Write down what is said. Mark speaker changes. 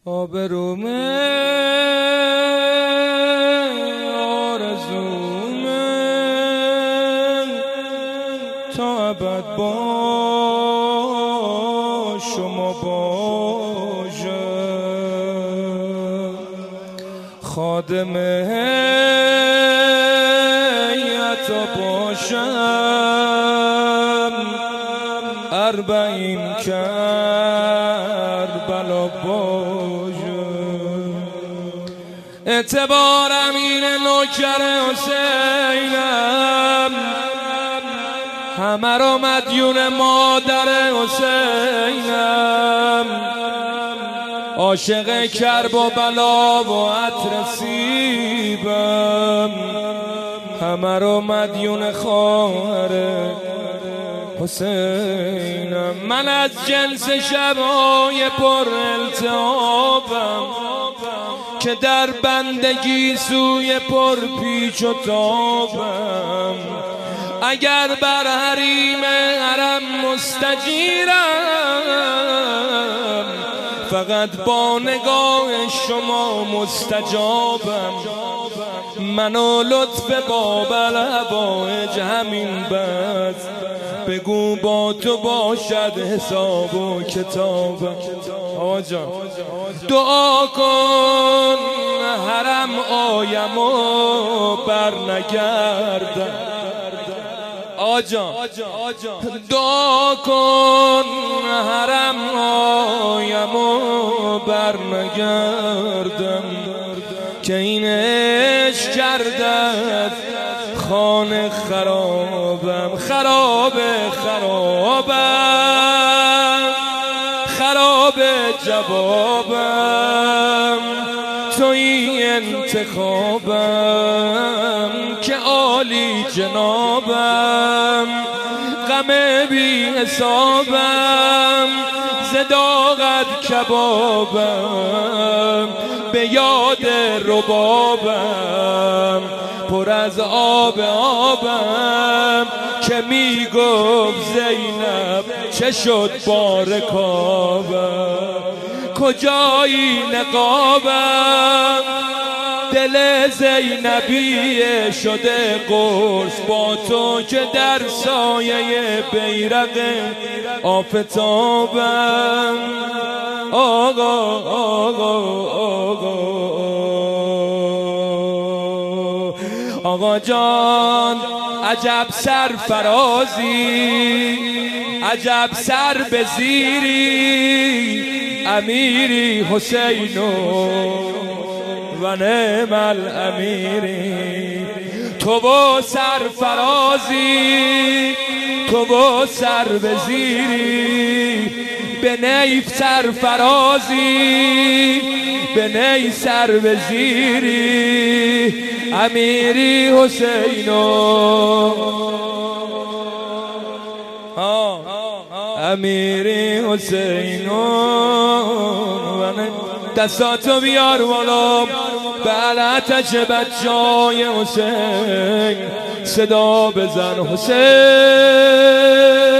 Speaker 1: آبرومه آرزومه تا ابد با شما باشم، خادم هیئت باشم، 40 کربلا باشم. اعتبارم اینه نوکر حسینم، همه رو مدیون مادر حسینم، عاشق کرب و بلا و عطر سیبم، همه رو مدیون خواهر حسینم. من از جنس شبای پر التهابم که در بندگی سوی پر پیچ و تابم، اگر بر حریم حرم مستجیرم، فقط با نگاه شما مستجابم. منو لطف باب الهوایج همین بس، بگو با تو باشد حساب و کتابم. آقا جان دعا کن حرم آیم و بر نگردم. آقا جان دعا کن حرم آیم و بر نگردم، که این عشق کردت خانه خرابم، خرابم خراب جوابم، توی انتخابم که عالی جنابم، غم بی حسابم، زداغت کبابم، به یاد ربابم، پر از آبم، که میگفت زینب چه شد با رکابم، کجایی نقابم، دل زینبی شده قرص با تو که در سایه بیرق آفتابم. آقا آقا جان عجب سرفرازی، عجب سر به زیری، امیری حسینو و نعم الامیری. تو و سرفرازی، تو و سر به زیری، به نیف سرفرازی، به نی سر به زیری، امیری حسینو امیری حسینو. دستاتو بیار بالا بلعتش بچای حسین، صدا بزن حسین.